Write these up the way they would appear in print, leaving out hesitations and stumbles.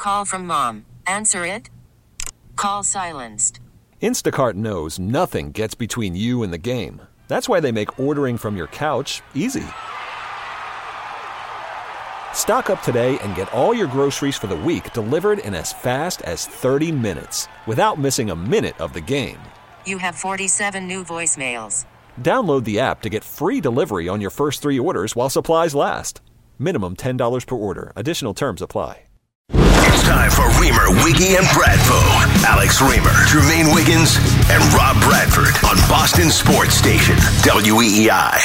Call from mom. Answer it. Call silenced. Instacart knows nothing gets between you and the game. That's why they make ordering from your couch easy. Stock up today and get all your groceries for the week delivered in as fast as 30 minutes without missing a minute of the game. You have 47 new voicemails. Download the app to get free delivery on your first 3 orders while supplies last. Minimum $10 per order. Additional terms apply. It's time for Reamer, Wiggy, and Bradfo. Alex Reamer, Jermaine Wiggins, and Rob Bradford on Boston Sports Station, WEEI.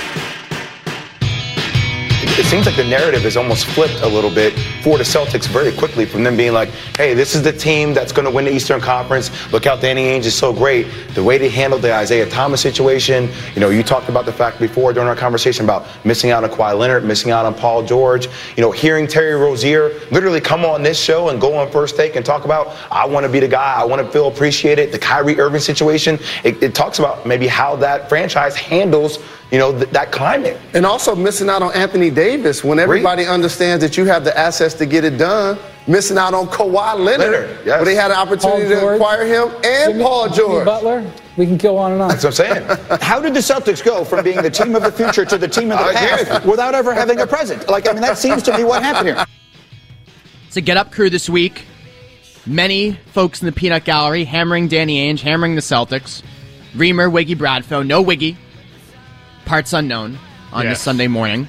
It seems like the narrative is almost flipped a little bit for the Celtics very quickly, from them being like, hey, this is the team that's going to win the Eastern Conference. Look how Danny Ainge is so great. The way they handled the Isaiah Thomas situation, you talked about the fact before during our conversation about missing out on Kawhi Leonard, missing out on Paul George, hearing Terry Rozier literally come on this show and go on First Take and talk about, I want to be the guy, I want to feel appreciated, the Kyrie Irving situation. It talks about maybe how that franchise handles that climate. And also missing out on Anthony Davis when everybody understands that you have the assets to get it done. Missing out on Kawhi Leonard. Yes. Where they had an opportunity to acquire him and Paul George. Butler. We can go on and on. That's what I'm saying. How did the Celtics go from being the team of the future to the team of the past without ever having a present? That seems to be what happened here. It's a Get Up crew this week. Many folks in the Peanut Gallery hammering Danny Ainge, hammering the Celtics. Reamer, Wiggy, Bradfo. No Wiggy. Parts unknown on this Sunday morning.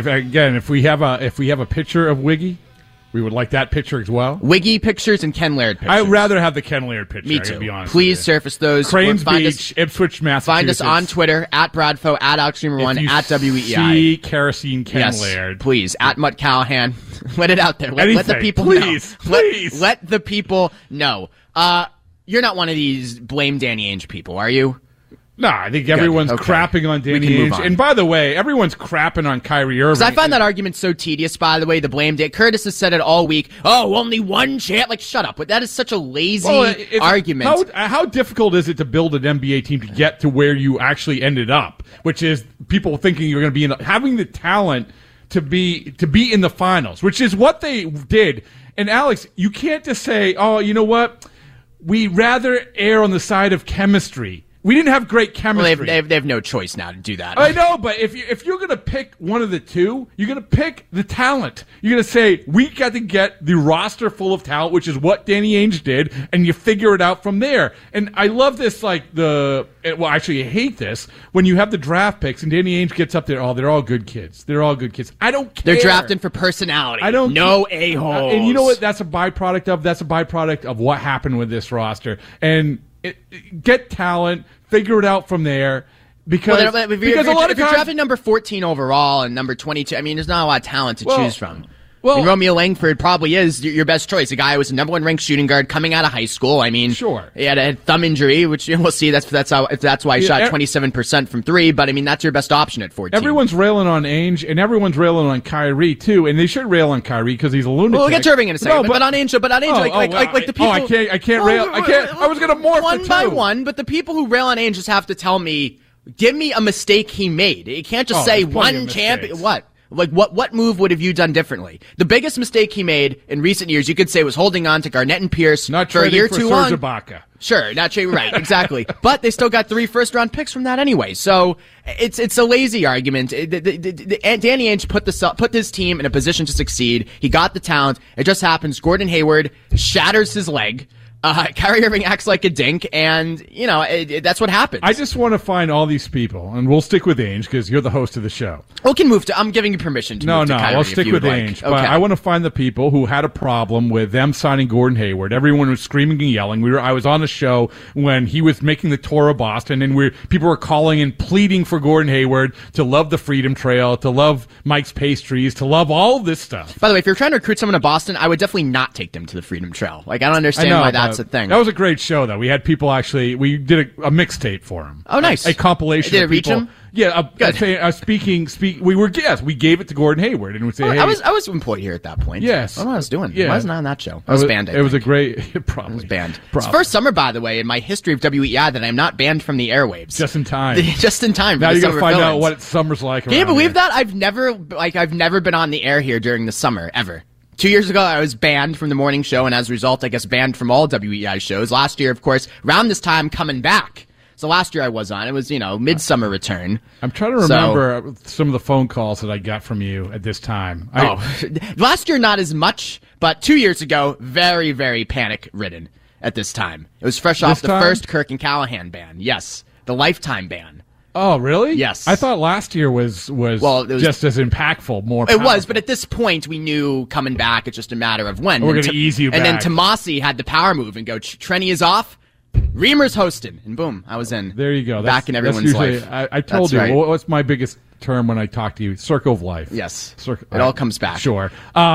If we have a picture of Wiggy, we would like that picture as well. Wiggy pictures and Ken Laird pictures. I'd rather have the Ken Laird picture. Me too. To be honest, please surface those. Cranes Beach, Ipswich, Massachusetts. Find us on Twitter at Bradfo, at AlexReamer1, at WEEI. See kerosene Ken Laird, please at Mutt Callahan. Let it out there. Let the people know. Please. Let the people know. You're not one of these blame Danny Ainge people, are you? No, I think everyone's crapping on Danny Ainge. And by the way, everyone's crapping on Kyrie Irving. Because I find that argument so tedious, by the way, the blame. Curtis has said it all week. Oh, only one chance. Shut up. But that is such a lazy argument. How difficult is it to build an NBA team to get to where you actually ended up, which is people thinking you're going to be having the talent to be in the finals, which is what they did. And Alex, you can't just say, oh, you know what? We'd rather err on the side of chemistry. We didn't have great chemistry. Well, they have no choice now to do that. I know, but if you're going to pick one of the two, you're going to pick the talent. You're going to say, we got to get the roster full of talent, which is what Danny Ainge did, and you figure it out from there. And I love this, I hate this, when you have the draft picks and Danny Ainge gets up there, they're all good kids. They're all good kids. I don't care. They're drafting for personality. No a-holes. And you know what that's a byproduct of? That's a byproduct of what happened with this roster. And get talent, figure it out from there. Because a lot of times, if you're drafting number 14 overall and number 22, there's not a lot of talent to choose from. Romeo Langford probably is your best choice. A guy who was the number 1 ranked shooting guard coming out of high school. Sure. He had a thumb injury, which we'll see. That's why he shot 27% from 3. But that's your best option at 14. Everyone's railing on Ainge, and everyone's railing on Kyrie too. And they should rail on Kyrie because he's a lunatic. Well, we'll get to Irving in a second. But on Ainge, the people. I can't rail. I was going to morph one by one. But the people who rail on Ainge just have to tell me, give me a mistake he made. You can't just say one champion. What? What move would have you done differently? The biggest mistake he made in recent years, you could say, was holding on to Garnett and Pierce not for a year too long. Serge Ibaka. Sure, not trading, right, exactly. But they still got 3 first-round picks from that anyway. So it's a lazy argument. Danny Ainge put his team in a position to succeed. He got the talent. It just happens. Gordon Hayward shatters his leg. Kyrie Irving acts like a dink, and, that's what happens. I just want to find all these people, and we'll stick with Ainge because you're the host of the show. We can move to, I'm giving you permission to move to Kyrie. I'll stick with Ainge. But I want to find the people who had a problem with them signing Gordon Hayward. Everyone was screaming and yelling. I was on a show when he was making the tour of Boston, and people were calling and pleading for Gordon Hayward to love the Freedom Trail, to love Mike's Pastries, to love all this stuff. By the way, if you're trying to recruit someone to Boston, I would definitely not take them to the Freedom Trail. I don't understand why that's a thing. That was a great show, though. We had people we did a mixtape for him. Oh, nice. A compilation. Did it of reach people. him? Yeah, we gave it to Gordon Hayward and would say, hey. I was employed here at that point. Yes. I don't know what I was doing. Yeah. I wasn't on that show. I was banned. It was a great, probably. I was banned. It's the first summer, by the way, in my history of WEI that I'm not banned from the airwaves. Just in time. Just in time. Now you're going to find out what summer's like. Can you believe that? I've never been on the air here during the summer, ever. 2 years ago, I was banned from the morning show, and as a result, I guess banned from all WEEI shows. Last year, of course, around this time, coming back. So last year I was on. It was, midsummer return. I'm trying to remember some of the phone calls that I got from you at this time. Last year, not as much, but 2 years ago, very, very panic-ridden at this time. It was fresh off the first Kirk and Callahan ban. Yes, the lifetime ban. Oh, really? Yes. I thought last year was just as impactful, more powerful. It was, was, but at this point, we knew coming back, it's just a matter of when. We're going to ease you back. And then Tomasi had the power move and go, Trenny is off, Reamer's hosting, and boom, I was in. There you go. Back in everyone's life. I told you, what's my biggest term when I talk to you? Circle of life. Yes. It all comes back. Sure.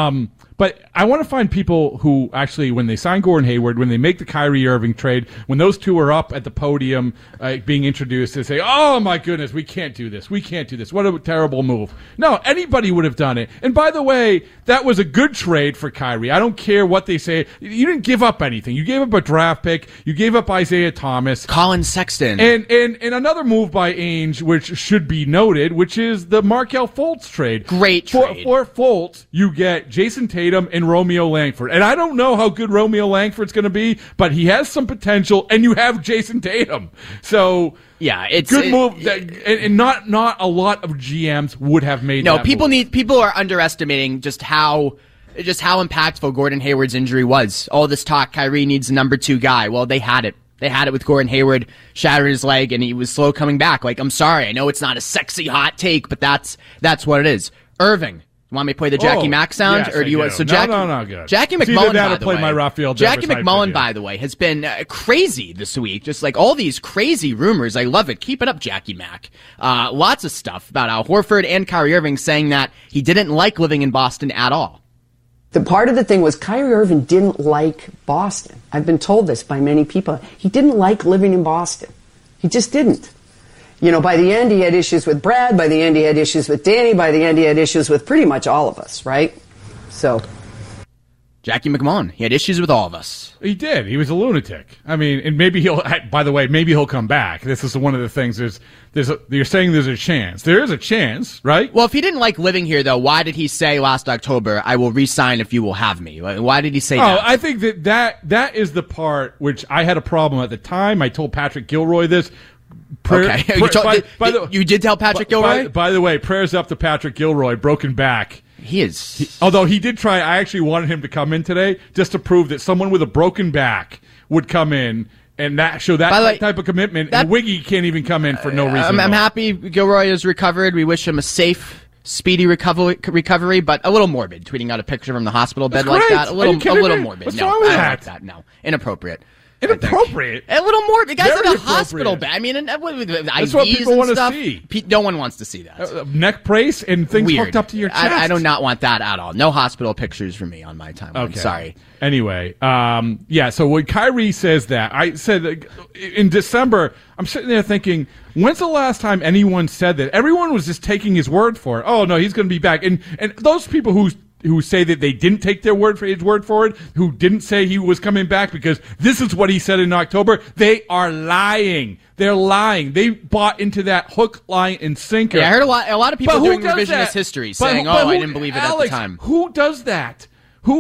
But I want to find people who actually, when they sign Gordon Hayward, when they make the Kyrie Irving trade, when those two are up at the podium being introduced, they say, oh my goodness, we can't do this. We can't do this. What a terrible move. No, anybody would have done it. And by the way, that was a good trade for Kyrie. I don't care what they say. You didn't give up anything. You gave up a draft pick. You gave up Isaiah Thomas. Colin Sexton. And another move by Ainge, which should be noted, which is the Markelle Fultz trade. Great trade. For Fultz, you get Jason Tatum and Romeo Langford. And I don't know how good Romeo Langford's going to be, but he has some potential, and you have Jason Tatum. So, yeah, it's good move. And not a lot of GMs would have made that move. People are underestimating just how impactful Gordon Hayward's injury was. All this talk, Kyrie needs a number 2 guy. Well, they had it. They had it with Gordon Hayward, shattered his leg, and he was slow coming back. Like, I'm sorry, I know it's not a sexy hot take, but that's what it is. Irving. You want me to play the Jackie Mack sound? Yes, or do you want no, good. Jackie McMullen, by the way. My Raphael Jackie McMullen, by the way, has been crazy this week. Just like all these crazy rumors. I love it. Keep it up, Jackie Mack. Lots of stuff about Al Horford and Kyrie Irving saying that he didn't like living in Boston at all. The part of the thing was Kyrie Irving didn't like Boston. I've been told this by many people. He didn't like living in Boston. He just didn't. By the end, he had issues with Brad. By the end, he had issues with Danny. By the end, he had issues with pretty much all of us, right? So, Jackie McMullen, he had issues with all of us. He did. He was a lunatic. I mean, and maybe maybe he'll come back. This is one of the things. You're saying there's a chance. There is a chance, right? Well, if he didn't like living here, though, why did he say last October, I will re-sign if you will have me? Why did he say that? I think that is the part which I had a problem at the time. I told Patrick Gilroy this. You did tell Patrick Gilroy? By the way, prayers up to Patrick Gilroy, broken back. Although he did try, I actually wanted him to come in today just to prove that someone with a broken back would come in and show that type of commitment. And Wiggy can't even come in for no reason. I'm happy Gilroy is recovered. We wish him a safe, speedy recovery, but a little morbid. Tweeting out a picture from the hospital bed like that, a little morbid. What's wrong with that? I don't like that. No, inappropriate. Inappropriate. A little more. The guy's in a hospital bed. I mean, that's IVs what people want to see. No one wants to see that. Neck brace and things hooked up to your chest. I do not want that at all. No hospital pictures for me on my timeline. Okay. Sorry. Anyway, so when Kyrie says that, I said in December, I'm sitting there thinking, when's the last time anyone said that? Everyone was just taking his word for it. Oh, no, he's going to be back. And those people who say that they didn't take his word for it, who didn't say he was coming back because this is what he said in October, they are lying. They're lying. They bought into that hook, line, and sinker. Yeah, I heard a lot of people doing revisionist history saying, I didn't believe it at the time. Who does that?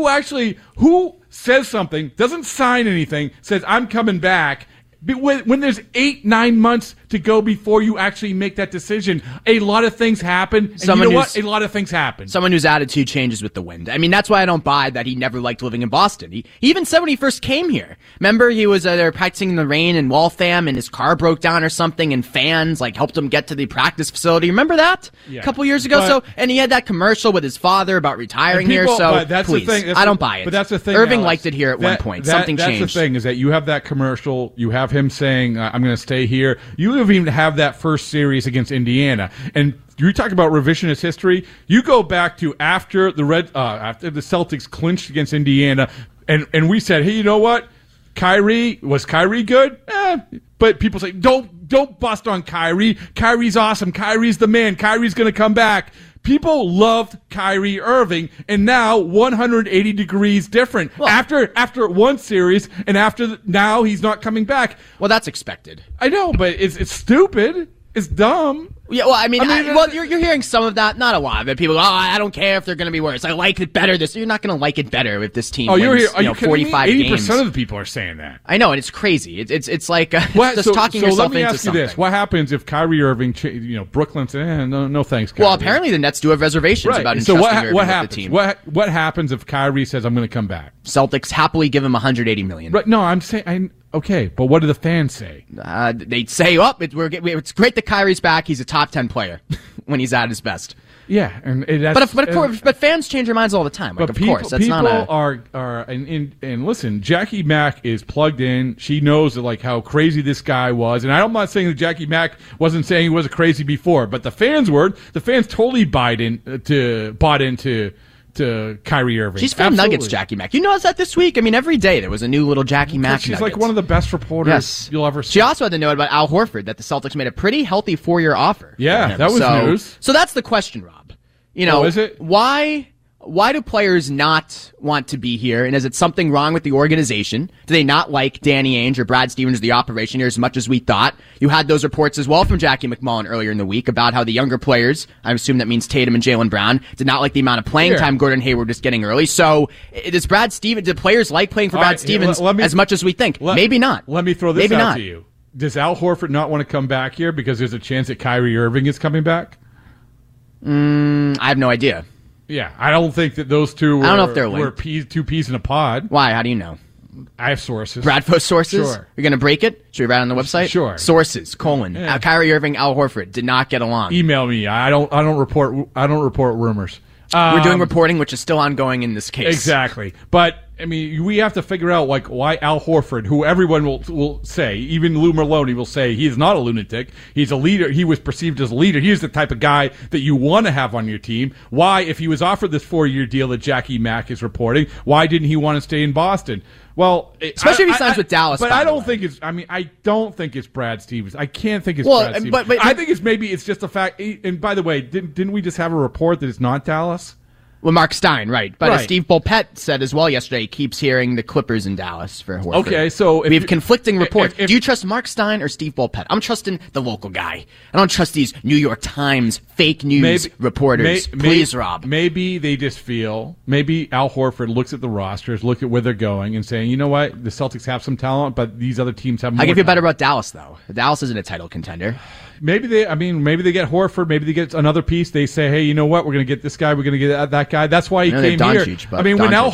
Who says something, doesn't sign anything, says, I'm coming back, when there's 8-9 months to go before you actually make that decision? A lot of things happen. And you know what? A lot of things happen. Someone whose attitude changes with the wind. I mean, that's why I don't buy that he never liked living in Boston. He even said when he first came here. Remember, he was there practicing in the rain in Waltham, and his car broke down or something, and fans helped him get to the practice facility. Remember that? Yeah. A couple years ago. And he had that commercial with his father about retiring here. So please, I don't buy it. But that's the thing. Irving liked it here at one point. Something changed. That's the thing, is that you have that commercial. You have him saying, I'm going to stay here. You even have that first series against Indiana. And you talk about revisionist history. You go back to after the Celtics clinched against Indiana, and we said, hey, you know what? Was Kyrie good? But people say, don't bust on Kyrie. Kyrie's awesome. Kyrie's the man. Kyrie's going to come back. People loved Kyrie Irving, and now 180 degrees different. Well, after one series, and now he's not coming back. Well, that's expected. I know, but it's stupid. is dumb. Yeah, well, you're hearing some of that, not a lot of it. People go, I don't care if they're going to be worse. I like it better. You're not going to like it better if this team wins, are you 45 me? games. 80% of the people are saying that. I know, and it's crazy. It's like just talking yourself into something. Let me ask you this. What happens if Kyrie Irving, Brooklyn said, no thanks, Kyrie. Well, apparently the Nets do have reservations about entrusting Irving with the team. What happens if Kyrie says, I'm going to come back? Celtics happily give him $180 million. Right, no, I'm saying... Okay, but what do the fans say? They'd say, it's great that Kyrie's back. He's a top 10 player when he's at his best. Yeah, and but fans change their minds all the time. Like, of course, that's people not are and listen, Jackie Mack is plugged in. She knows how crazy this guy was, and I'm not saying that Jackie Mack wasn't saying he was crazy before, but the fans were. The fans totally bought into Kyrie Irving. She's from Nuggets, Jackie Mack. You noticed that this week? I mean, every day there was a new little Jackie Mack. She's Nuggets. like one of the best reporters you'll ever see. She also had to know about Al Horford, that the Celtics made a pretty healthy 4-year offer. Yeah, that was news. So that's the question, Rob. Is it? Why do players not want to be here? And is it something wrong with the organization? Do they not like Danny Ainge or Brad Stevens, the operation here, as much as we thought? You had those reports as well from Jackie McMullen earlier in the week about how the younger players, I assume that means Tatum and Jaylen Brown, did not like the amount of playing time Gordon Hayward was getting early. So do players like playing for Brad Stevens as much as we think? Maybe not. Let me throw this out to you. Does Al Horford not want to come back here because there's a chance that Kyrie Irving is coming back? I have no idea. Yeah, I don't think that those two I don't know if they're linked. two peas in a pod. Why? How do you know? I have sources. Bradfo sources? Sure. You're going to break it? Should we write it on the website? Sure. Sources, : Kyrie Irving, Al Horford did not get along. Email me. I don't report rumors. We're doing reporting, which is still ongoing in this case. Exactly. But, I mean, we have to figure out why Al Horford, who everyone will say, even Lou Merlone will say he is not a lunatic. He's a leader. He was perceived as a leader. He's the type of guy that you want to have on your team. Why, if he was offered this 4-year deal that Jackie Mack is reporting, why didn't he want to stay in Boston? Well, especially if he signs with Dallas. But I don't think it's Brad Stevens. I can't think it's Brad Stevens. But I think it's just a fact. And by the way, didn't we just have a report that it's not Dallas? Well, Mark Stein, right. But as Steve Bulpett said as well yesterday, he keeps hearing the Clippers in Dallas for Horford. Okay, so... we have conflicting reports. Do you trust Mark Stein or Steve Bulpett? I'm trusting the local guy. I don't trust these New York Times fake news reporters. Please, Rob. Maybe they just feel... Maybe Al Horford looks at the rosters, look at where they're going, and saying, you know what? The Celtics have some talent, but these other teams have more I give you better about Dallas, though. Dallas isn't a title contender. Maybe they get Horford. Maybe they get another piece. They say, hey, you know what? We're going to get this guy. We're going to get that guy. That's why he came here. When Al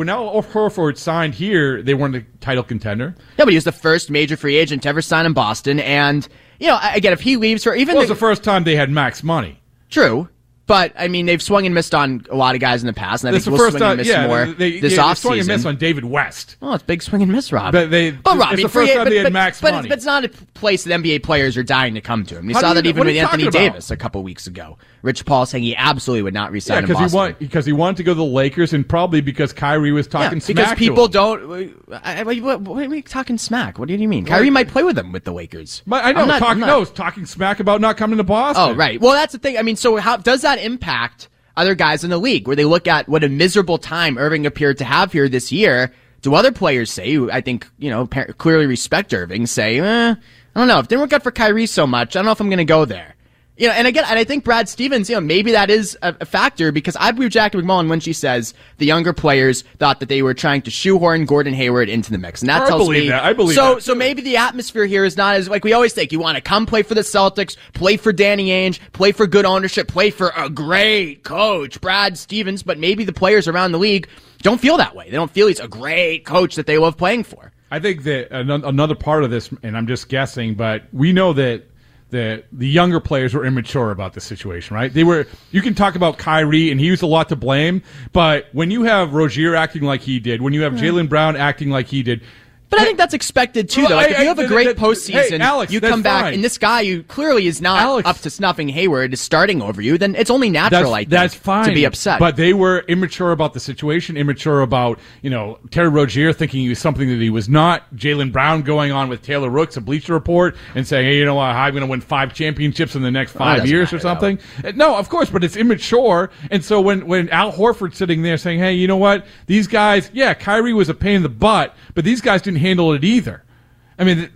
Horford signed here, they weren't a title contender. Yeah, but he was the first major free agent to ever sign in Boston. And, again, if he leaves for even... Well, it was the first time they had max money. True. But, I mean, they've swung and missed on a lot of guys in the past, and I think we'll swing and miss more this offseason. They swung and miss on David West. Oh, it's big swing and miss, Rob. Rob, it's the first time they had max money. But it's not a place that NBA players are dying to come to him. You saw that even with Anthony Davis a couple weeks ago. Rich Paul saying he absolutely would not re-sign in Boston. Because he wanted to go to the Lakers, and probably because Kyrie was talking smack because people don't... What are we talking smack? What do you mean? Kyrie might play with them with the Lakers. I know. Talking smack about not coming to Boston. Oh, right. Well, that's the thing. I mean, so how does that impact other guys in the league, where they look at what a miserable time Irving appeared to have here this year? Do other players say, who I think, clearly respect Irving, say, I don't know, if it didn't work out for Kyrie so much, I don't know if I'm going to go there. And again, I think Brad Stevens, maybe that is a factor, because I believe Jackie McMullen when she says the younger players thought that they were trying to shoehorn Gordon Hayward into the mix. And that tells me. I believe that. So maybe the atmosphere here is not as, like we always think, you want to come play for the Celtics, play for Danny Ainge, play for good ownership, play for a great coach, Brad Stevens, but maybe the players around the league don't feel that way. They don't feel he's a great coach that they love playing for. I think that another part of this, and I'm just guessing, but we know that the younger players were immature about the situation, right? You can talk about Kyrie, and he was a lot to blame, but when you have Rozier acting like he did, when you have Jaylen Brown acting like he did, but I think that's expected too, though. Like, if you have a great postseason, Alex, you come back, and this guy who clearly is not up to snuffing Hayward is starting over you, then it's only natural, that's fine, to be upset. But they were immature about the situation, immature about, Terry Rozier thinking he was something that he was not, Jaylen Brown going on with Taylor Rooks, a Bleacher Report, and saying, hey, you know what, I'm going to win 5 championships in the next 5 years or something. No, of course, but it's immature. And so when Al Horford's sitting there saying, hey, you know what, these guys, Kyrie was a pain in the butt, but these guys didn't handle it either. I mean,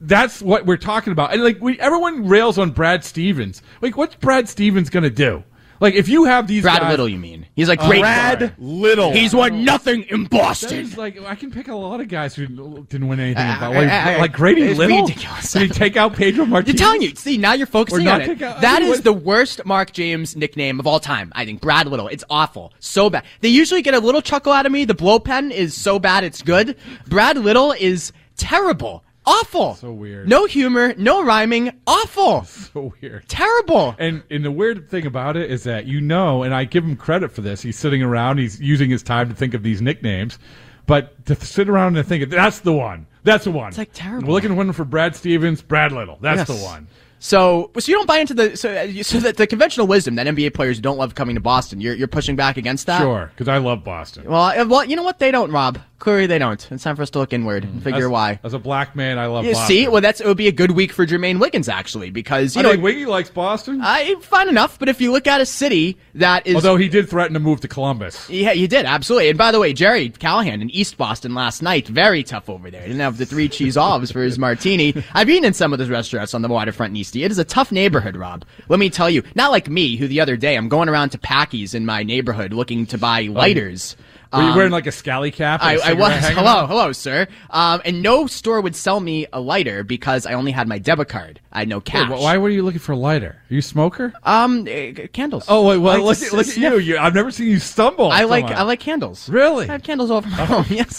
that's what we're talking about. And like everyone rails on Brad Stevens. Like, what's Brad Stevens going to do? Like, if you have these Brad guys, Little, you mean? He's like great. Brad Little. He's won nothing in Boston. Is like, I can pick a lot of guys who didn't win anything. Like Grady Little. Ridiculous. Did he take out Pedro Martinez? You're telling you. See, now you're focusing on it. That is the worst Mark James nickname of all time. I think Brad Little. It's awful. So bad. They usually get a little chuckle out of me. The blow pen is so bad it's good. Brad Little is terrible. Awful. So weird. No humor, no rhyming. Awful. So weird. Terrible. And the weird thing about it is that, and I give him credit for this, he's sitting around, he's using his time to think of these nicknames, but to sit around and think, that's the one. That's the one. It's like terrible. We're looking at one for Brad Stevens, Brad Little. That's the one. So you don't buy into so that the conventional wisdom that NBA players don't love coming to Boston. You're pushing back against that. Sure, because I love Boston. Well, you know what? They don't, Rob. Clearly, they don't. It's time for us to look inward and figure why. As a black man, I love Boston. See, well, it would be a good week for Jermaine Wiggins actually, because I think Wiggy likes Boston. Fine enough, but if you look at a city that is, although he did threaten to move to Columbus. Yeah, he did absolutely. And by the way, Jerry Callahan in East Boston last night, very tough over there. He didn't have the 3 cheese olives for his martini. I've eaten in some of those restaurants on the waterfront in Eastie. It is a tough neighborhood, Rob. Let me tell you. Not like me, who the other day I'm going around to Packy's in my neighborhood looking to buy lighters. Were you wearing like a scally cap? I was. Hello, sir. And no store would sell me a lighter because I only had my debit card. I had no cash. Wait, why were you looking for a lighter? Are you a smoker? Candles. Oh, wait, well, look at you. I've never seen you stumble. I like candles. Really? I have candles all over my home. Yes.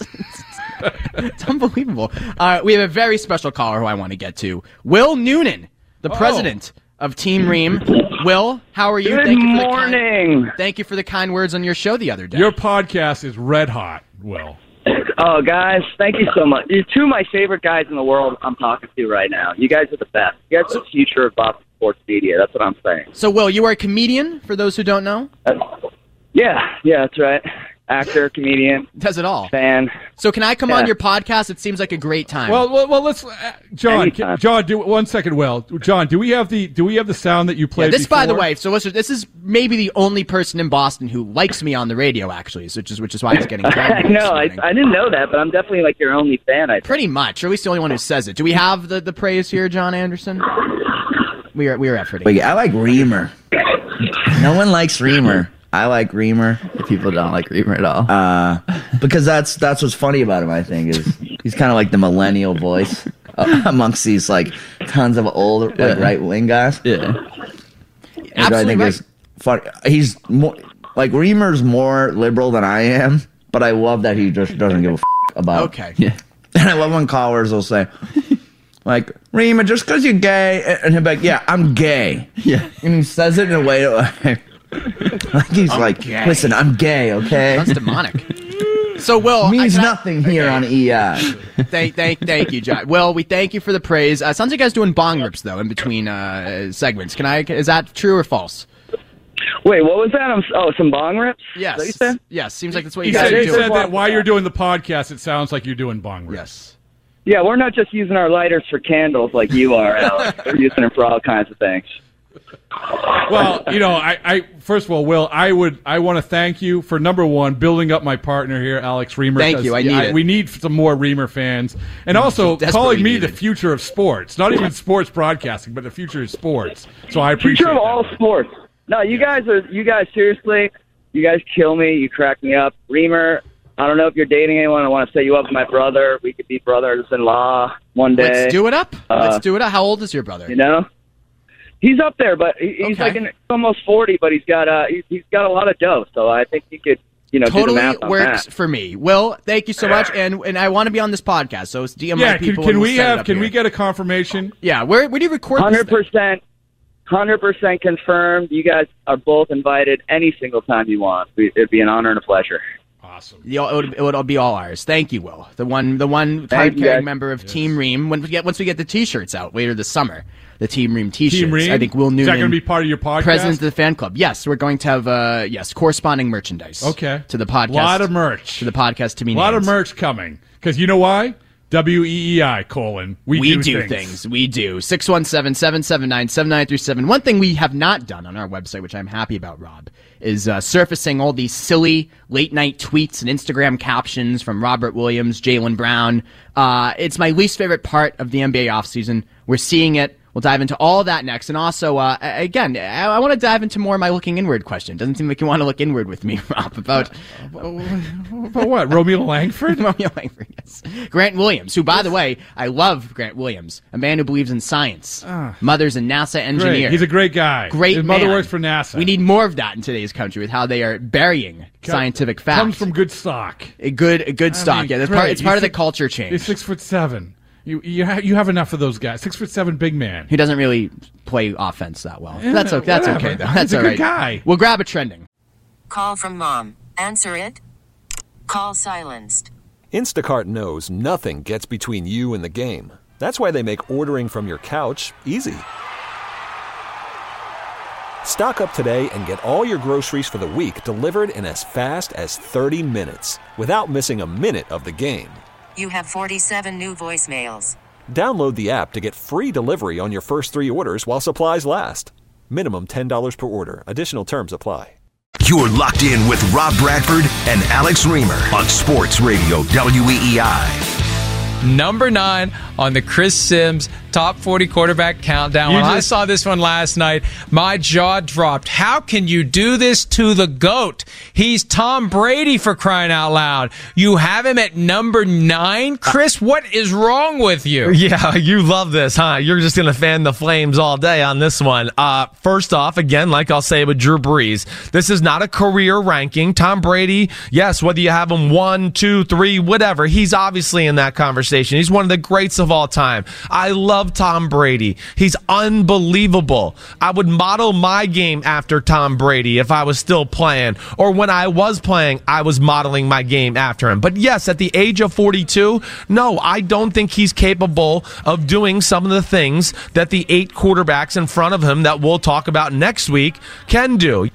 It's unbelievable. We have a very special caller who I want to get to. Will Noonan, the president of Team Ream. Will, how are you? Good morning. Thank you for the kind words on your show the other day. Your podcast is red hot, Will. Oh, guys, thank you so much. You're two of my favorite guys in the world I'm talking to right now. You guys are the best. You guys are the future of Boston sports media. That's what I'm saying. So, Will, you are a comedian, for those who don't know? Yeah, that's right. Actor, comedian. Does it all. Fan. So can I come on your podcast? It seems like a great time. Well, let's John, do 1 second, Will. John, do we have the sound that you played this before? By the way, so listen, this is maybe the only person in Boston who likes me on the radio actually, which is why it's getting No, I didn't know that, but I'm definitely like your only fan, I think. Pretty much, or at least the only one who says it. Do we have the praise here, John Anderson? We are efforting. Wait, I like Reamer. No one likes Reamer. I like Reamer. People don't like Reamer at all. Because that's what's funny about him, I think, is he's kind of like the millennial voice amongst these like tons of old right wing guys. Yeah, absolutely. I think is funny. He's more like Reamer's more liberal than I am, but I love that he just doesn't give a about. Okay. Yeah. And I love when callers will say, like, Reamer, just because you're gay, and he'll be like, yeah, I'm gay. Yeah. And he says it in a way that like he's like, gay. Listen, I'm gay, okay? That's demonic. So, Will, means nothing here on EI. Thank you, John. Will, we thank you for the praise. Sounds like you guys doing bong rips though in between segments. Is that true or false? Wait, what was that? Some bong rips? Yes. Is that what you said? Yes. Seems like that's what you guys are doing. He said that while you're doing the podcast, it sounds like you're doing bong rips. Yes. Yeah, we're not just using our lighters for candles like you are, Alex. We're using them for all kinds of things. Well, I first of all, Will, I want to thank you for number one, building up my partner here, Alex Reamer. Thank you. I need it. We need some more Reamer fans, and also calling me the future of sports. Not even sports broadcasting, but the future of sports. So I appreciate future of all sports. No, you guys seriously, you guys kill me. You crack me up, Reamer. I don't know if you're dating anyone. I want to set you up with my brother. We could be brothers-in-law one day. Let's do it up. How old is your brother? He's up there, but he's almost 40. But he's got a lot of dough. So I think he could, totally do the math on works that. for me. Will, thank you so much, and I want to be on this podcast. So it's DM my people. Can we get a confirmation? Yeah, where do you record? 100% confirmed. You guys are both invited any single time you want. It'd be an honor and a pleasure. Awesome. It would be all ours. Thank you, Will. The one card-carrying member of Team Ream. Once we get the T-shirts out later this summer, the Team Ream T-shirts. Team Ream? I think Will Noonan. Is that going to be part of your podcast? President of the fan club. Yes, we're going to have corresponding merchandise. Okay. To the podcast. A lot of merch. To the podcast to be A lot named. of merch coming. Because you know why? WEEI, we do things. We do. 617-779-7937. One thing we have not done on our website, which I'm happy about, Rob, is surfacing all these silly late-night tweets and Instagram captions from Robert Williams, Jaylen Brown. It's my least favorite part of the NBA offseason. We're seeing it. We'll dive into all of that next. And also, again, I want to dive into more of my looking inward question. Doesn't seem like you want to look inward with me, Rob, about what? Romeo Langford? Romeo Langford, yes. Grant Williams, who, by the way, I love Grant Williams, a man who believes in science. Mother's a NASA engineer. Great. He's a great guy. Great His man. mother works for NASA. We need more of that in today's country with how they are burying scientific facts. Comes from good stock. A good stock, yeah. It's part of the culture change. He's 6'7". You have enough of those guys. 6'7" big man. He doesn't really play offense that well. Yeah, that's okay. That's okay though. That's He's a all good right. guy. We'll grab a trending. Call from mom. Answer it. Call silenced. Instacart knows nothing gets between you and the game. That's why they make ordering from your couch easy. Stock up today and get all your groceries for the week delivered in as fast as 30 minutes without missing a minute of the game. You have 47 new voicemails. Download the app to get free delivery on your first 3 orders while supplies last. Minimum $10 per order. Additional terms apply. You're locked in with Rob Bradford and Alex Reamer on Sports Radio WEEI. Number 9 on the Chris Sims Top 40 Quarterback Countdown. When I saw this one last night, my jaw dropped. How can you do this to the GOAT? He's Tom Brady, for crying out loud. You have him at number 9? Chris, what is wrong with you? Yeah, you love this, huh? You're just going to fan the flames all day on this one. First off, again, like I'll say with Drew Brees, this is not a career ranking. Tom Brady, yes, whether you have him 1, 2, 3, whatever, he's obviously in that conversation. He's one of the greats of all time. I love Tom Brady. He's unbelievable. I would model my game after Tom Brady if I was still playing, or when I was playing, I was modeling my game after him. But yes, at the age of 42, no, I don't think he's capable of doing some of the things that the 8 quarterbacks in front of him that we'll talk about next week can do.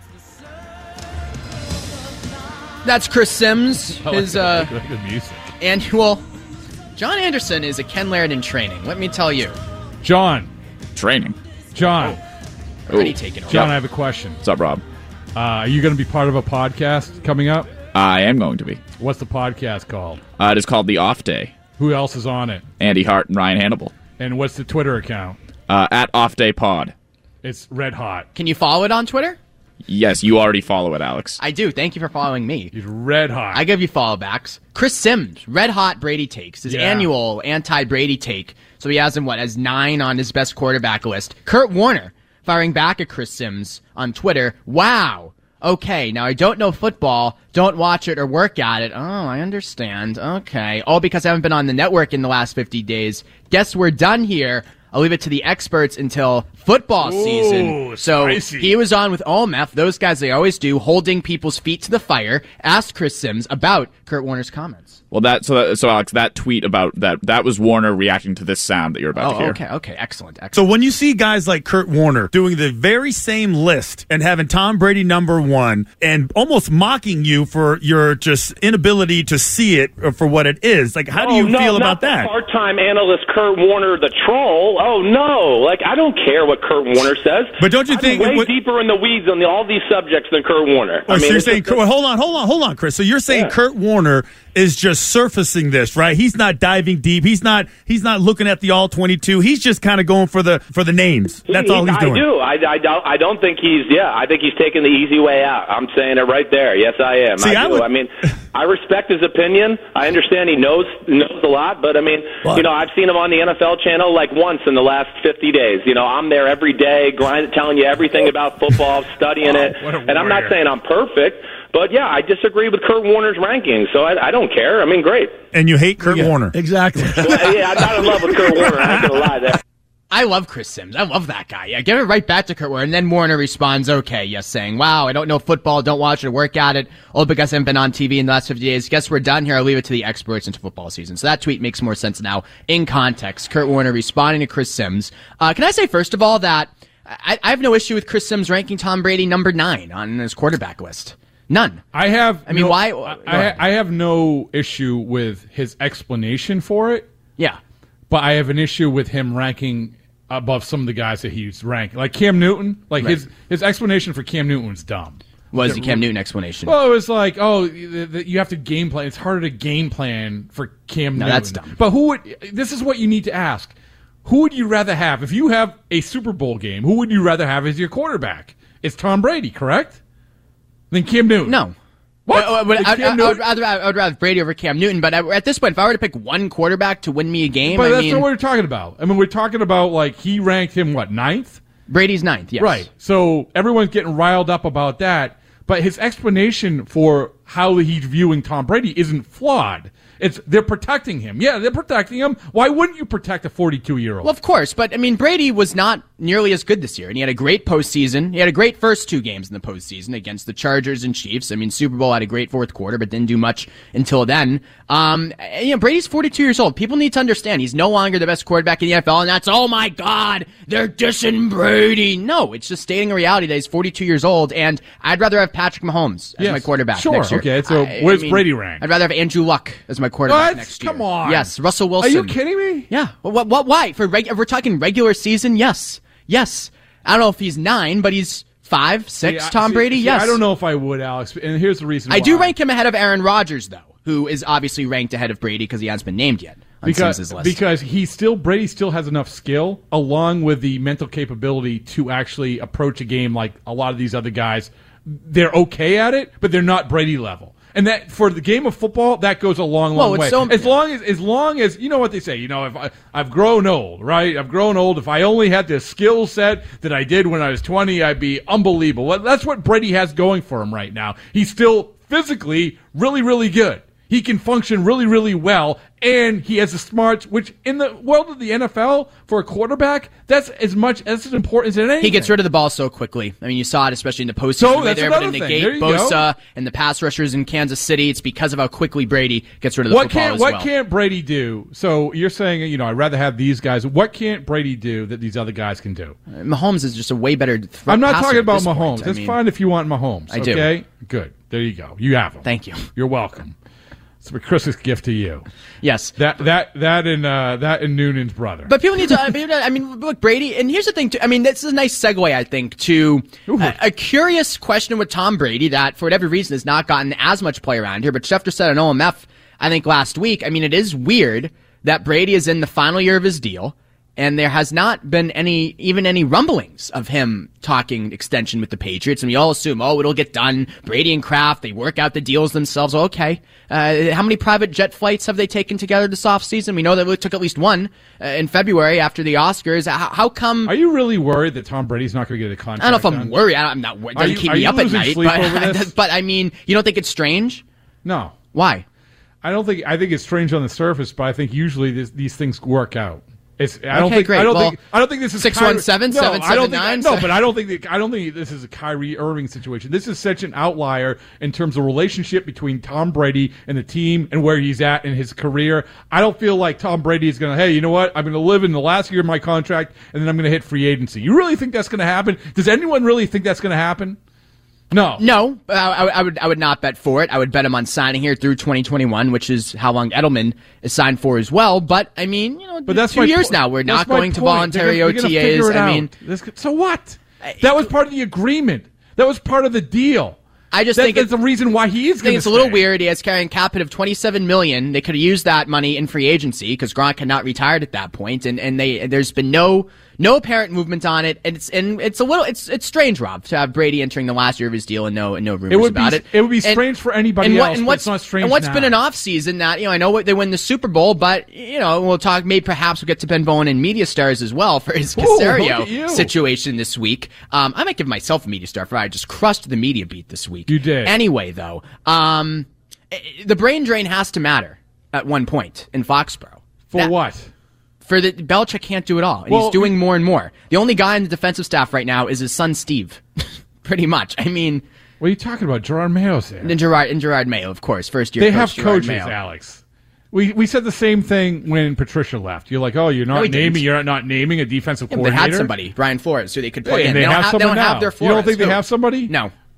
That's Chris Sims. His like the music. Annual. John Anderson is a Ken Laird in training. Let me tell you. John. Training. John. Already taken over. John, I have a question. What's up, Rob? Are you going to be part of a podcast coming up? I am going to be. What's the podcast called? It is called The Off Day. Who else is on it? Andy Hart and Ryan Hannibal. And what's the Twitter account? At Off Day Pod. It's red hot. Can you follow it on Twitter? Yes, you already follow it, Alex. I do. Thank you for following me. He's red hot. I give you follow backs. Chris Sims, red hot Brady takes. His annual anti-Brady take. So he has him, as 9 on his best quarterback list. Kurt Warner firing back at Chris Sims on Twitter. Wow. Okay, now I don't know football, don't watch it or work at it. Oh, I understand. Okay. All because I haven't been on the network in the last 50 days. Guess we're done here. I'll leave it to the experts until football season. So he was on with OMF, those guys, they always do, holding people's feet to the fire. Asked Chris Sims about Kurt Warner's comments. Well, so Alex, that tweet about that was Warner reacting to this sound that you're about to hear. Okay, excellent. So when you see guys like Kurt Warner doing the very same list and having Tom Brady number 1 and almost mocking you for your just inability to see it for what it is, like how do you feel about that? Part-time analyst Kurt Warner, the troll. Oh no! I don't care what Kurt Warner says. But don't you think way deeper in the weeds on all these subjects than Kurt Warner? So you're saying, hold on, Chris. So you're saying Kurt Warner is just surfacing this, right? He's not diving deep. He's not looking at the all 22. He's just kind of going for the names. That's all he's doing. I don't think he's. Yeah, I think he's taking the easy way out. I'm saying it right there. Yes, I am. I mean, I respect his opinion. I understand he knows a lot, but I mean, I've seen him on the NFL channel like once in the last 50 days. I'm there every day, telling you everything about football, studying it, and I'm not saying I'm perfect. But, yeah, I disagree with Kurt Warner's rankings, so I don't care. I mean, great. And you hate Kurt Warner. Exactly. Yeah, I'm not in love with Kurt Warner. I ain't going to lie there. I love Chris Sims. I love that guy. Yeah, give it right back to Kurt Warner. And then Warner responds, okay, yes, saying, wow, I don't know football, don't watch it, work at it, all because I haven't been on TV in the last 50 days. Guess we're done here. I'll leave it to the experts into football season. So that tweet makes more sense now in context. Kurt Warner responding to Chris Sims. Can I say, first of all, that I have no issue with Chris Sims ranking Tom Brady number 9 on his quarterback list. None. I mean, why? I have no issue with his explanation for it. Yeah. But I have an issue with him ranking above some of the guys that he's ranked. Like Cam Newton, his explanation for Cam Newton was dumb. What was the Cam Newton explanation? Well, it was like, you have to game plan. It's harder to game plan for Cam Newton. That's dumb. But this is what you need to ask. Who would you rather have? If you have a Super Bowl game, who would you rather have as your quarterback? It's Tom Brady, correct? Then Cam Newton. No. What? I would rather Brady over Cam Newton, but at this point, if I were to pick one quarterback to win me a game, but that's not what we're talking about. I mean, we're talking about, he ranked him, 9th? Brady's 9th, yes. Right. So everyone's getting riled up about that. But his explanation for how he's viewing Tom Brady isn't flawed. They're protecting him. Yeah, they're protecting him. Why wouldn't you protect a 42-year-old? Well, of course. But, Brady was not nearly as good this year. And he had a great postseason. He had a great first 2 games in the postseason against the Chargers and Chiefs. Super Bowl had a great fourth quarter, but didn't do much until then. Brady's 42 years old. People need to understand he's no longer the best quarterback in the NFL. And that's, oh my God, they're dissing Brady. No, it's just stating a reality that he's 42 years old. And I'd rather have Patrick Mahomes as my quarterback next year. Okay, so where's Brady ranked? I'd rather have Andrew Luck as my quarterback next year. Come on. Yes, Russell Wilson. Are you kidding me? Yeah. Why? If we're talking regular season, yes. I don't know if he's 9, but he's 5, 6, Tom Brady, yes. I don't know if I would, Alex, and here's the reason why. I do rank him ahead of Aaron Rodgers, though, who is obviously ranked ahead of Brady because he hasn't been named yet on Sims's list. Because Brady still has enough skill, along with the mental capability to actually approach a game like a lot of these other guys. They're okay at it, but they're not Brady level. And that for the game of football, that goes a long way. As long as you know what they say. If I've grown old, right? I've grown old. If I only had the skill set that I did when I was 20, I'd be unbelievable. Well, that's what Brady has going for him right now. He's still physically really, really good. He can function really, really well, and he has a smarts, which in the world of the NFL, for a quarterback, that's as important as anything. He gets rid of the ball so quickly. You saw it, especially in the postseason. That's there, but to negate Bosa and the pass rushers in Kansas City, it's because of how quickly Brady gets rid of the football as well. What can't Brady do? So you're saying, I'd rather have these guys. What can't Brady do that these other guys can do? Mahomes is just a way better I'm not talking about Mahomes. That's fine if you want Mahomes. I do. Okay? Good. There you go. You have him. Thank you. You're welcome. It's a Christmas gift to you. Yes. That and Noonan's brother. But people need to, look, Brady, and here's the thing, too. This is a nice segue, I think, to a curious question with Tom Brady that, for whatever reason, has not gotten as much play around here. But Schefter said on OMF, I think, last week, it is weird that Brady is in the final year of his deal, and there has not been any rumblings of him talking extension with the Patriots. And we all assume, it'll get done. Brady and Kraft, they work out the deals themselves. Okay. How many private jet flights have they taken together this offseason? We know that we took at least one in February after the Oscars. How come? Are you really worried that Tom Brady's not going to get a contract? I don't know if I'm worried. I'm not worried. It doesn't keep me up at night. But you don't think it's strange? No. Why? I think it's strange on the surface, but I think usually these things work out. I don't think this is 617-779. No, but I don't think this is a Kyrie Irving situation. This is such an outlier in terms of relationship between Tom Brady and the team and where he's at in his career. I don't feel like Tom Brady is going to, hey, you know what? I'm going to live in the last year of my contract and then I'm going to hit free agency. You really think that's going to happen? Does anyone really think that's going to happen? No, I would not bet for it. I would bet him on signing here through 2021, which is how long Edelman is signed for as well. But but that's 2 years now. We're not going to voluntary OTAs. So what? That was part of the agreement. That was part of the deal. I just think that's the reason why he is going to it's a little weird. He has carrying cap hit of $27 million. They could have used that money in free agency because Gronk had not retired at that point, and there's been no apparent movement on it. And it's strange, Rob, to have Brady entering the last year of his deal and no rumors about it. It would be strange for anybody else. But it's not strange. And what's been an off season that I know they win the Super Bowl, but we'll talk. Maybe perhaps we'll get to Ben Bowen and media stars as well for his Caserio situation this week. I might give myself a media star for I just crushed the media beat this week. You did. Anyway, though, the brain drain has to matter at one point in Foxborough. For what? For Belichick can't do it all, and he's doing more and more. The only guy in the defensive staff right now is his son Steve, pretty much. What are you talking about? Gerard Mayo's there. And Gerard Mayo, of course, first year. They have Gerard coaches, Mayo. Alex. We said the same thing when Patricia left. You're like, you're not naming a defensive coordinator. They had somebody, Brian Flores, who they could plug in. They don't have their Flores. You don't think they have somebody? No.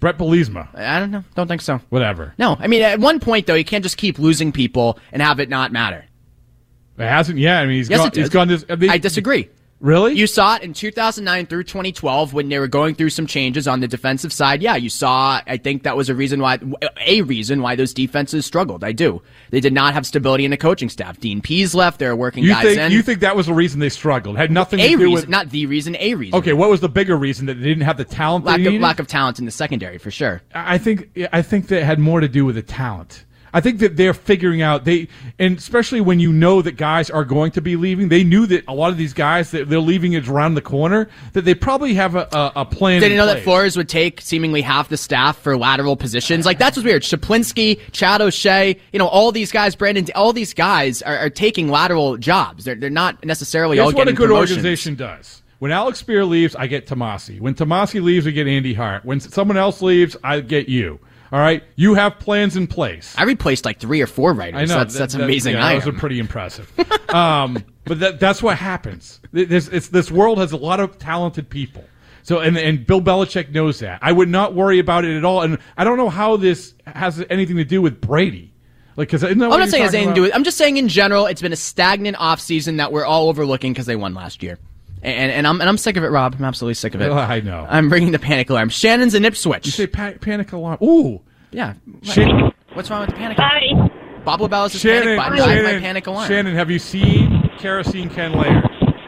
Brett Bielema. I don't know. Don't think so. Whatever. No, I mean, at one point, though, you can't just keep losing people and have it not matter. It hasn't yet. I mean, he's gone this. I disagree. Really? You saw it in 2009 through 2012 when they were going through some changes on the defensive side. Yeah, you saw, I think that was a reason why those defenses struggled. I do. They did not have stability in the coaching staff. Dean Pease left. They were working guys in. You think that was the reason they struggled? Had nothing to do with... Not the reason, a reason. Okay, what was the bigger reason? That they didn't have the talent they needed? Lack of talent in the secondary, for sure. I think that it had more to do with the talent. I think that they're figuring out and especially when you know that guys are going to be leaving, they knew that a lot of these guys that they're leaving is around the corner, that they probably have a plan. They didn't know that Flores would take seemingly half the staff for lateral positions. Like, that's what's weird. Shaplinski, Chad O'Shea, all these guys, Brandon, all these guys are taking lateral jobs. They're not necessarily all getting promotions. That's what a good organization does. When Alex Spear leaves, I get Tomasi. When Tomasi leaves, I get Andy Hart. When someone else leaves, I get you. All right, you have plans in place. I replaced like 3 or 4 writers. I know that's amazing. Yeah, that was pretty impressive. But that's what happens. This world has a lot of talented people. So and Bill Belichick knows that. I would not worry about it at all. And I don't know how this has anything to do with Brady. Because I'm not saying it has anything to do with. I'm just saying in general, it's been a stagnant offseason that we're all overlooking because they won last year. And I'm sick of it, Rob. I'm absolutely sick of it. Oh, I know. I'm bringing the panic alarm. Shannon's in Ipswich. You say panic alarm? Ooh. Yeah. What's wrong with the panic alarm? Bob LaBelle's panic button. My panic alarm. Shannon, have you seen Kerosene Ken Laird?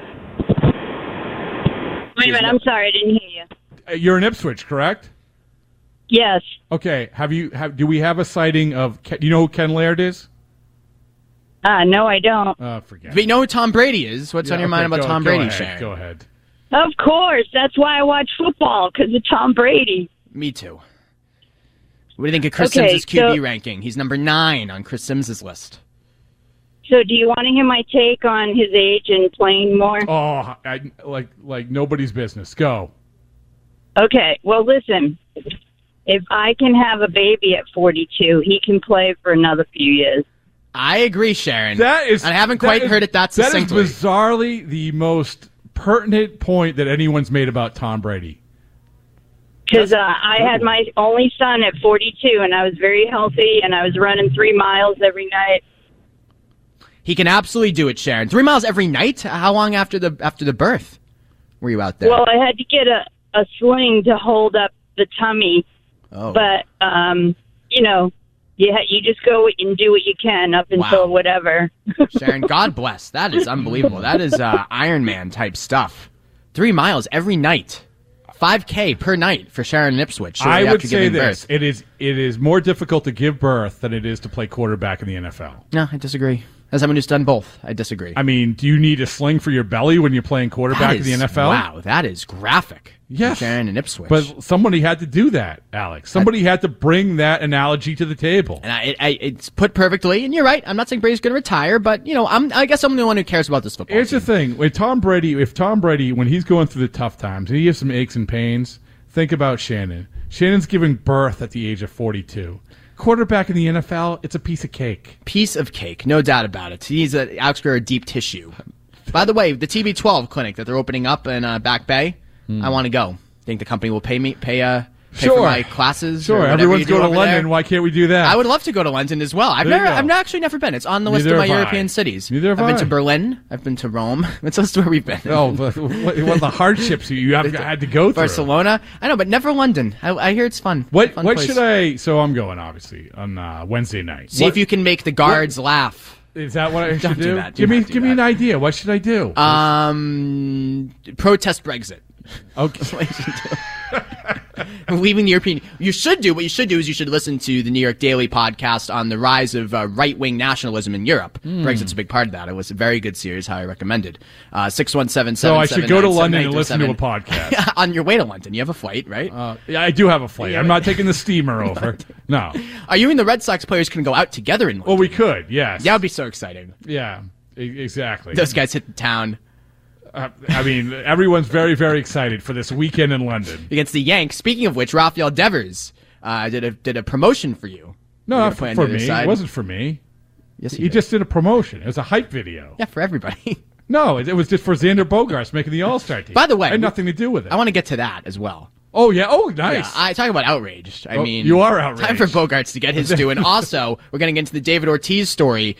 Wait a minute. I'm sorry. I didn't hear you. You're in Ipswich, correct? Yes. Okay. Do we have a sighting of? Do you know who Ken Laird is? No, I don't. But you know who Tom Brady is? What's on your mind about Tom Brady, Sharon? Go ahead. Of course. That's why I watch football, because of Tom Brady. Me too. What do you think of Chris Sims' QB ranking? He's number 9 on Chris Sims' list. So do you want to hear my take on his age and playing more? Oh, like nobody's business. Go. Okay. Well, listen. If I can have a baby at 42, he can play for another few years. I agree, Sharon. I haven't quite heard it that succinctly. That is bizarrely the most pertinent point that anyone's made about Tom Brady. Because I had my only son at 42, and I was very healthy, and I was running 3 miles every night. He can absolutely do it, Sharon. 3 miles every night? How long after the birth were you out there? Well, I had to get a sling to hold up the tummy. Oh. But, you just go and do what you can up until whatever. Sharon, God bless. That is unbelievable. That is Iron Man type stuff. 3 miles every night. 5K per night for Sharon Ipswich. I would say this. It is more difficult to give birth than it is to play quarterback in the NFL. No, I disagree. As someone who's done both, I disagree. I mean, do you need a sling for your belly when you're playing quarterback in the NFL? Wow, that is graphic. Yes. Sharon and Ipswich. But somebody had to do that, Alex. Somebody had to bring that analogy to the table. And it's put perfectly, and you're right. I'm not saying Brady's going to retire, but, I guess I'm the one who cares about this football Here's team. the thing. If Tom Brady, when he's going through the tough times, and he has some aches and pains, think about Shannon. Shannon's giving birth at the age of 42. Quarterback in the NFL, it's a piece of cake. Piece of cake, no doubt about it. He's Alex Guerrero deep tissue. By the way, the TB12 clinic that they're opening up in Back Bay, I want to go. Think the company will pay for my classes? Sure, everyone's going to London. Why can't we do that? I would love to go to London as well. I've actually never been. It's on the list of my European cities. Neither have I. I've been to Berlin. I've been to Rome. It's just where we've been. Oh, but what are the hardships you have had to go through? Barcelona. I know, but never London. I hear it's fun. What should I? So I'm going obviously on Wednesday night. See if you can make the guards laugh. Is that what I should do? That. Give me an idea. What should I do? Protest Brexit. Okay. Leaving the European. What you should do is you should listen to the New York Daily podcast on the rise of right-wing nationalism in Europe. Brexit's a big part of that. It was a very good series, highly recommended. 617-777-979. So I should go to London and listen to a podcast. On your way to London. You have a flight, right? Yeah, I do have a flight. I'm not taking the steamer over. No. Are you and the Red Sox players can go out together in London? Well, we could, yes. That would be so exciting. Yeah, exactly. Those guys hit the town. I mean, everyone's very, very excited for this weekend in London against the Yanks. Speaking of which, Rafael Devers did a promotion for you. No, not for me. It wasn't for me. Yes, he just did a promotion. It was a hype video. Yeah, for everybody. No, it was just for Xander Bogaerts making the All-Star team. By the way, it had nothing to do with it. I want to get to that as well. Oh, yeah. Oh, nice. Yeah, I talk about outraged. I mean, you are outraged. Time for Bogaerts to get his due. And also, we're going to get into the David Ortiz story.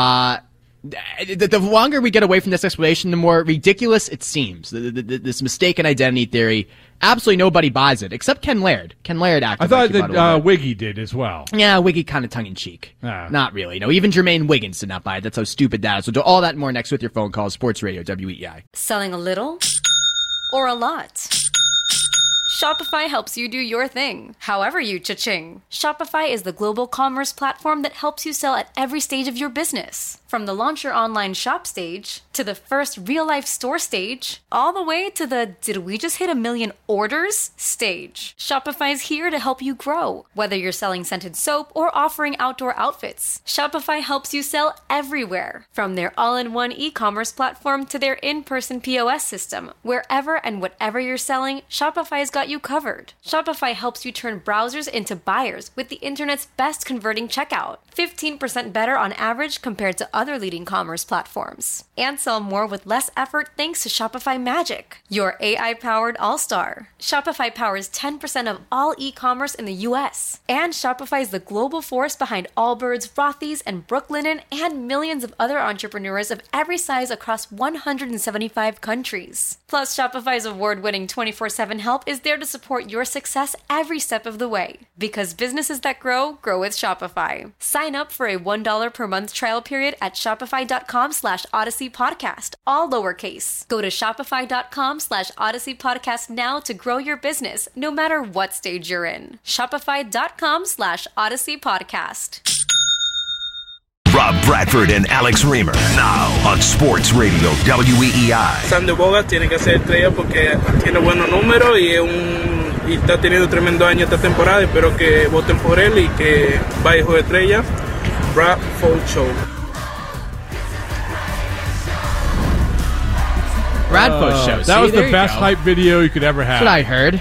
The longer we get away from this explanation, the more ridiculous it seems. This mistaken identity theory. Absolutely nobody buys it, except Ken Laird. Ken Laird acted I thought like that Wiggy did as well. Yeah, Wiggy kind of tongue-in-cheek. Not really. No, even Jermaine Wiggins did not buy it. That's how stupid that is. So do all that and more next with your phone call. Sports Radio, WEEI. Selling a little or a lot? Shopify helps you do your thing, however you cha-ching. Shopify is the global commerce platform that helps you sell at every stage of your business. From the launch your online shop stage, to the first real-life store stage, all the way to the did we just hit 1 million orders stage. Shopify's here to help you grow. Whether you're selling scented soap or offering outdoor outfits, Shopify helps you sell everywhere. From their all-in-one e-commerce platform to their in-person POS system, wherever and whatever you're selling, Shopify's got you covered. Shopify helps you turn browsers into buyers with the internet's best converting checkout. 15% better on average compared to other leading commerce platforms. And sell more with less effort thanks to Shopify Magic, your AI-powered all-star. Shopify powers 10% of all e-commerce in the U.S. And Shopify is the global force behind Allbirds, Rothy's, and Brooklinen, and millions of other entrepreneurs of every size across 175 countries. Plus, Shopify's award-winning 24/7 help is there to support your success every step of the way. Because businesses that grow with Shopify. Sign up for a $1 per month trial period at shopify.com/Odyssey Podcast, all lowercase. Go to shopify.com/Odyssey Podcast now to grow your business, no matter what stage you're in. Shopify.com/Odyssey Podcast. Rob Bradford and Alex Reimer now on Sports Radio WEEI. Xander Bogaerts tiene que ser estrella porque tiene buenos números y está teniendo tremendo año esta temporada. Espero que voten por él y que vaya hijo de estrella. Bradford Show. Bradford Show. That was the best hype video you could ever have. That's what I heard.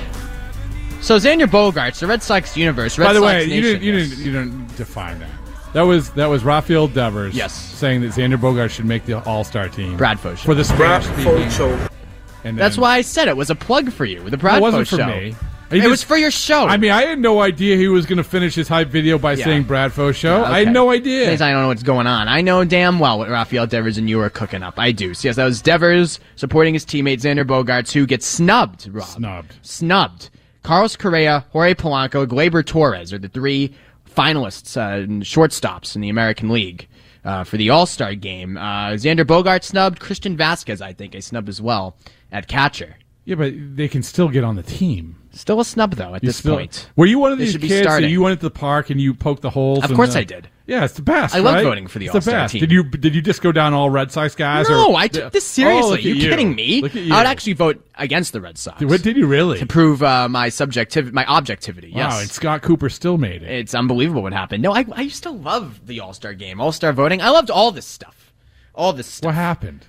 So Xander Bogaerts, the Red Sox universe. Red By the Sox way, Nation, you didn't define that. That was Rafael Devers. Yes. Saying that Xander Bogaerts should make the All-Star team. Bradford Show. For the Spanish speaking. Show. And that's why I said it was a plug for you. The Bradford Show. It wasn't for me. It was for your show. I mean, I had no idea he was going to finish his hype video by saying Bradford Show. Yeah, okay. I had no idea. I don't know what's going on. I know damn well what Rafael Devers and you are cooking up. I do. So yes, that was Devers supporting his teammate Xander Bogaerts, who gets snubbed, Rob. Snubbed. Carlos Correa, Jorge Polanco, Gleyber Torres are the three finalists and shortstops in the American League for the All-Star game. Xander Bogaerts snubbed. Christian Vasquez, I think, a snub as well at catcher. Yeah, but they can still get on the team. Still a snub, though, at this point. Were you one of these kids that you went to the park and you poked the holes? Of course I did. Yeah, it's the best. I love voting for the All-Star team. Did you just go down all Red Sox guys? No, I took this seriously. Are you kidding me? Look at you. I would actually vote against the Red Sox. What did you really? To prove my objectivity. Yes. Wow, and Scott Cooper still made it. It's unbelievable what happened. No, I used to love the All-Star game, All-Star voting. I loved all this stuff. What happened?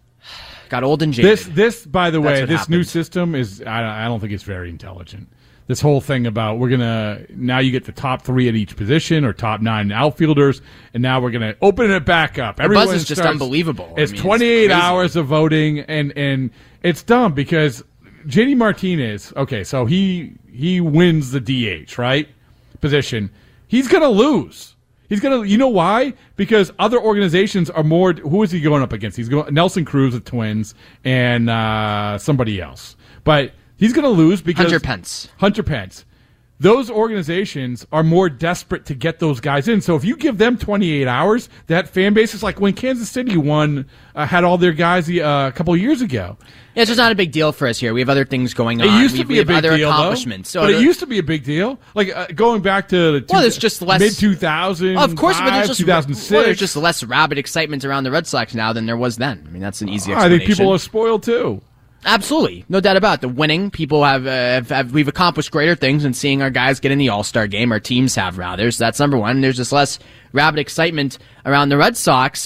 Got old and jaded. This, by the way, this happened. new system is, I don't think it's very intelligent. This whole thing about now you get the top 3 at each position or top 9 outfielders, and now we're going to open it back up. The buzz is just unbelievable. It's 28 hours of voting, and it's dumb because JD Martinez, okay, so he wins the DH, right, position. He's going to lose. You know why? Because other organizations are more. Who is he going up against? He's going Nelson Cruz with Twins and somebody else. But he's going to lose because Hunter Pence. Those organizations are more desperate to get those guys in. So if you give them 28 hours, that fan base is like when Kansas City had all their guys a couple of years ago. Yeah, it's just not a big deal for us here. We have other things going on. It used to be a big other deal, accomplishments. But it used to be a big deal. Like going back to there's just less mid-2000s, of course, but there's just 2006. There's just less rabid excitement around the Red Sox now than there was then. I mean, that's an easy explanation. I think people are spoiled too. Absolutely, no doubt about it. The winning people we've accomplished greater things than seeing our guys get in the All-Star game. Our teams have rather. So that's number one. There's just less rabid excitement around the Red Sox.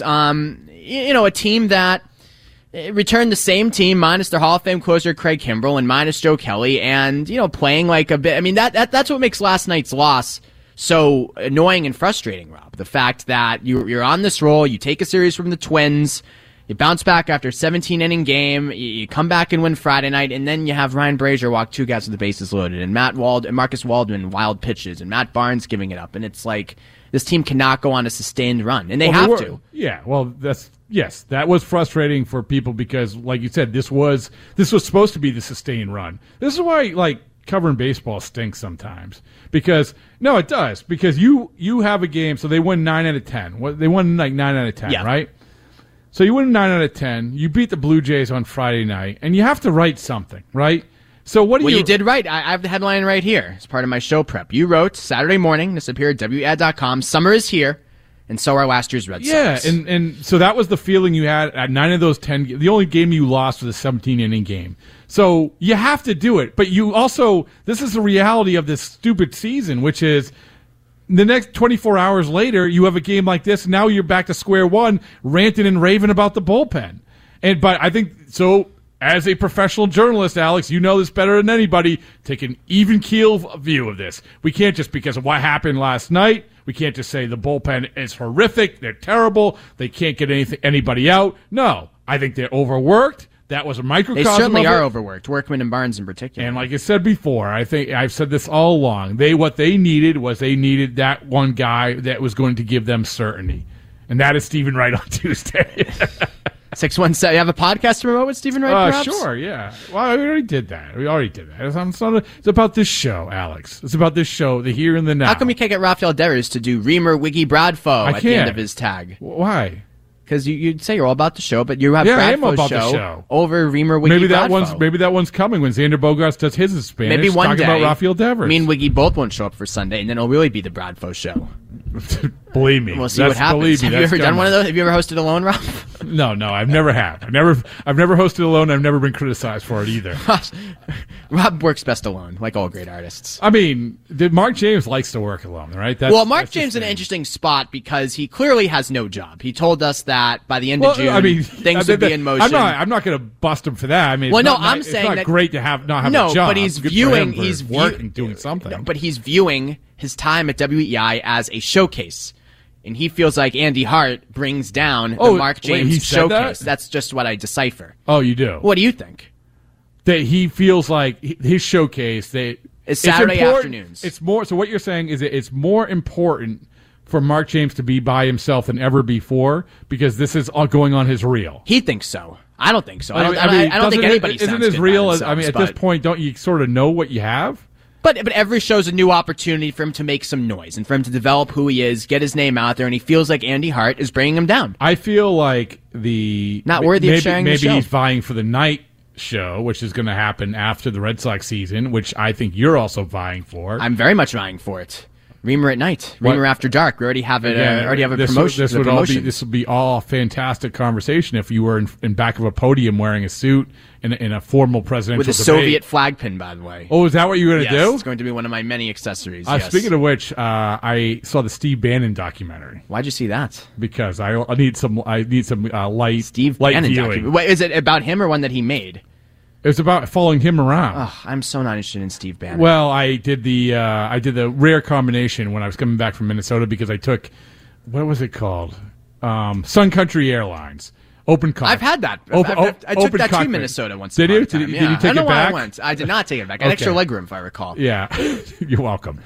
A team that returned the same team minus their Hall of Fame closer Craig Kimbrell and minus Joe Kelly, and playing like a bit. I mean that's what makes last night's loss so annoying and frustrating, Rob. The fact that you're on this roll, you take a series from the Twins. You bounce back after a 17-inning game. You come back and win Friday night, and then you have Ryan Brazier walk 2 guys with the bases loaded, and Marcus Waldman wild pitches, and Matt Barnes giving it up. And it's like this team cannot go on a sustained run, and they have to. Yeah, well, that was frustrating for people because, like you said, this was supposed to be the sustained run. This is why, covering baseball stinks sometimes. Because no, it does. Because you have a game, so they win 9 out of 10. They won 9 out of 10, right? So you win 9 out of 10. You beat the Blue Jays on Friday night, and you have to write something, right? So what do you... Well, you did right. I have the headline right here. It's part of my show prep. You wrote Saturday morning. This appeared at WEAD.com. Summer is here, and so are last year's Red Sox. Yeah, and so that was the feeling you had at 9 of those 10. The only game you lost was a 17-inning game. So you have to do it, but you also... This is the reality of this stupid season, which is... The next 24 hours later, you have a game like this. Now you're back to square one, ranting and raving about the bullpen. But I think so. As a professional journalist, Alex, you know this better than anybody. Take an even keel view of this. We can't just because of what happened last night. We can't just say the bullpen is horrific. They're terrible. They can't get anybody out. No, I think they're overworked. That was a microcosm. They certainly of are it. Overworked. Workman and Barnes in particular. And like I said before, I think I've said this all along. What they needed that one guy that was going to give them certainty, and that is Stephen Wright on Tuesday. 617. You have a podcast to promote with Stephen Wright? Perhaps? Sure. Yeah. Well, we already did that. It's about this show, Alex. It's about this show, the here and the now. How come you can't get Rafael Devers to do Reamer, Wiggy, Bradfo at the end of his tag? Why? Because you'd say you're all about the show, but you have Bradfo's show over Reamer, Wiggy, Bradfo. Maybe that one's coming when Xander Bogaerts does his in Spanish. Maybe one day, about Rafael Devers. Me and Wiggy both won't show up for Sunday, and then it'll really be the Bradfo show. Believe me. We'll see what happens. Have you ever done one of those? Have you ever hosted alone, Rob? No, I've never have. I've never hosted alone. I've never been criticized for it either. Rob works best alone, like all great artists. I mean, Mark James likes to work alone, right? Mark James is in an interesting spot because he clearly has no job. He told us that by the end of June, things would be in motion. I'm not going to bust him for that. I mean, I'm saying it's not great to not have a job. No, but he's doing something. No, but he's viewing his time at WEI as a showcase. And he feels like Andy Hart brings down the Mark James showcase. That's just what I decipher. Oh, you do? What do you think? That he feels like his showcase it's Saturday afternoons. It's more. So what you're saying is that it's more important for Mark James to be by himself than ever before because this is all going on his reel. He thinks so. I don't think so. I don't think anybody isn't as real as. I mean, at this point, don't you sort of know what you have? But every show's a new opportunity for him to make some noise and for him to develop who he is, get his name out there, and he feels like Andy Hart is bringing him down. I feel like not worthy of sharing the show. Maybe he's vying for the night show, which is going to happen after the Red Sox season, which I think you're also vying for. I'm very much vying for it. Reamer at night, Reamer after dark. We already have it. Already have a promotion. This would be all fantastic conversation if you were in back of a podium wearing a suit in a formal presidential with a debate. Soviet flag pin, by the way. Oh, is that what you're going to do? It's going to be one of my many accessories. Yes. Speaking of which, I saw the Steve Bannon documentary. Why'd you see that? Because I need some light Steve light Bannon viewing. documentary. Wait, is it about him or one that he made? It was about following him around. Oh, I'm so not interested in Steve Bannon. Well, I did the rare combination when I was coming back from Minnesota because I took what was it called? Sun Country Airlines. Open cockpit. I've had that. I took that to Minnesota once. Did you? Did you take it back? I did not take it back. I had extra legroom, if I recall. Yeah, you're welcome.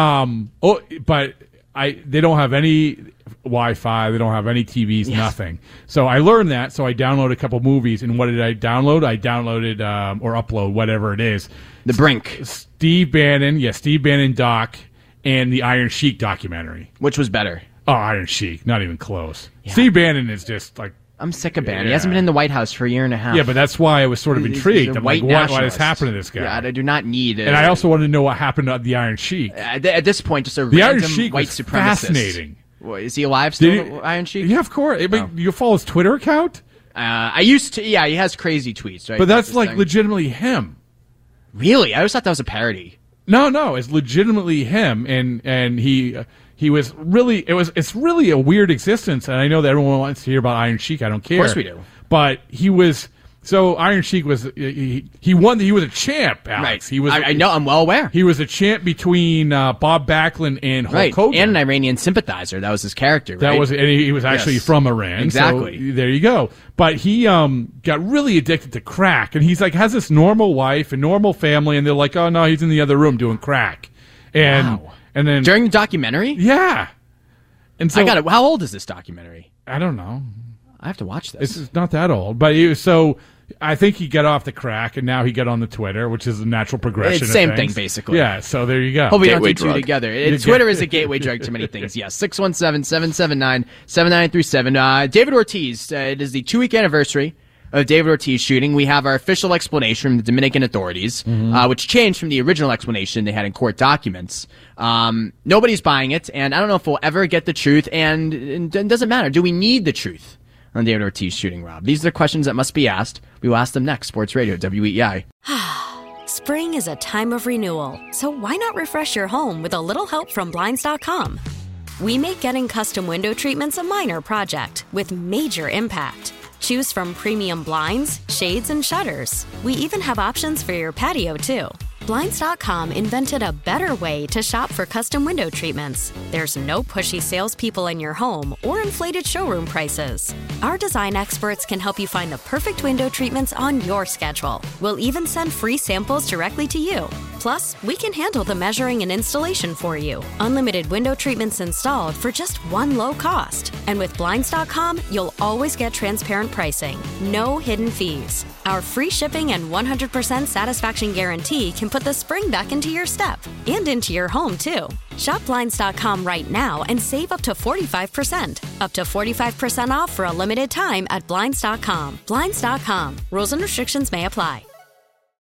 But they don't have any Wi-Fi. They don't have any TVs. Yes. Nothing. So I learned that. So I downloaded a couple movies. And what did I download? I downloaded or upload whatever it is. The Brink. Steve Bannon doc, and the Iron Sheik documentary. Which was better? Oh, Iron Sheik, not even close. Yeah. Steve Bannon is just like. I'm sick of Bannon. Yeah. He hasn't been in the White House for a year and a half. Yeah, but that's why I was sort of intrigued. I'm like, what has happened to this guy? Yeah, I do not need it. And I also wanted to know what happened to the Iron Sheik. At this point, just the random Iron Sheik white was supremacist. Fascinating. What, is he alive still, Iron Sheik? Yeah, of course. You follow his Twitter account? I used to. Yeah, he has crazy tweets, right? But that's like legitimately him. Really? I always thought that was a parody. No, it's legitimately him, and he was really. It's really a weird existence, and I know that everyone wants to hear about Iron Sheik. I don't care. Of course we do. But he was So Iron Sheik was he won. He was a champ, Alex. Right. He was. I know. I'm well aware. He was a champ between Bob Backlund and Hulk Hogan, and an Iranian sympathizer. That was his character. Right? That was, and he was actually from Iran. Exactly. So there you go. But he got really addicted to crack, and he's like has this normal wife and normal family, and they're like, oh no, he's in the other room doing crack. And and then during the documentary, yeah. And so I got it. How old is this documentary? I don't know. I have to watch this. It's not that old, but I think he got off the crack, and now he got on the Twitter, which is a natural progression. It's the same of things. thing, basically. Yeah, so there you go. Hope we don't do two together. Twitter is a gateway drug to many things. Yes, 617-779-7937. David Ortiz, it is the 2-week anniversary of David Ortiz shooting. We have our official explanation from the Dominican authorities, which changed from the original explanation they had in court documents. Nobody's buying it, and I don't know if we'll ever get the truth, and it doesn't matter. Do we need the truth on David Ortiz shooting, Rob? These are the questions that must be asked. We will ask them next. Sports Radio, WEEI. Spring is a time of renewal, so why not refresh your home with a little help from Blinds.com? We make getting custom window treatments a minor project with major impact. Choose from premium blinds, shades, and shutters. We even have options for your patio, too. Blinds.com invented a better way to shop for custom window treatments. There's no pushy salespeople in your home or inflated showroom prices. Our design experts can help you find the perfect window treatments on your schedule. We'll even send free samples directly to you. Plus, we can handle the measuring and installation for you. Unlimited window treatments installed for just one low cost. And with Blinds.com, you'll always get transparent pricing. No hidden fees. Our free shipping and 100% satisfaction guarantee can put the spring back into your step and into your home, too. Shop Blinds.com right now and save up to 45%. Up to 45% off for a limited time at Blinds.com. Blinds.com. Rules and restrictions may apply.